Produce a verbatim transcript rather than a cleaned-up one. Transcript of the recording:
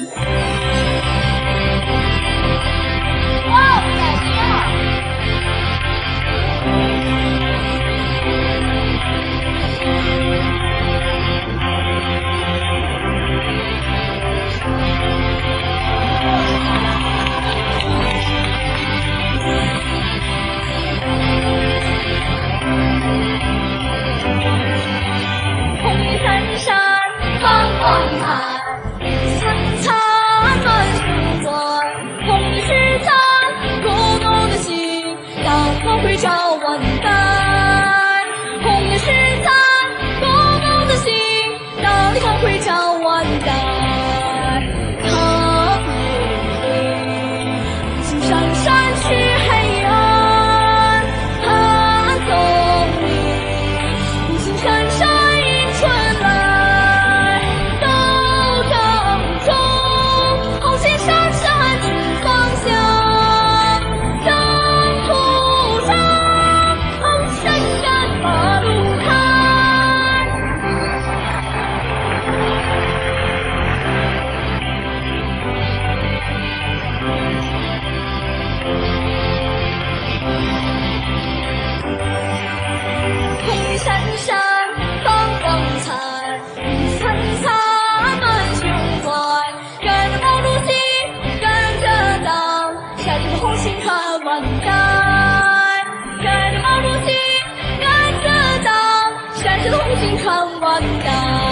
会照万代，红是咱多梦的心，大地光辉照万代。他行山山去黑暗，他总理行山山迎春来，到当中红线闪闪指方向。闪闪放光彩，灿灿满胸怀，跟着毛主席，跟着党，下这个红星看万代。跟着毛主席，跟着党，下这个红星看万代。